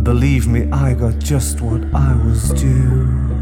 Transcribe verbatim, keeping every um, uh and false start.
Believe me, I got just what I was due.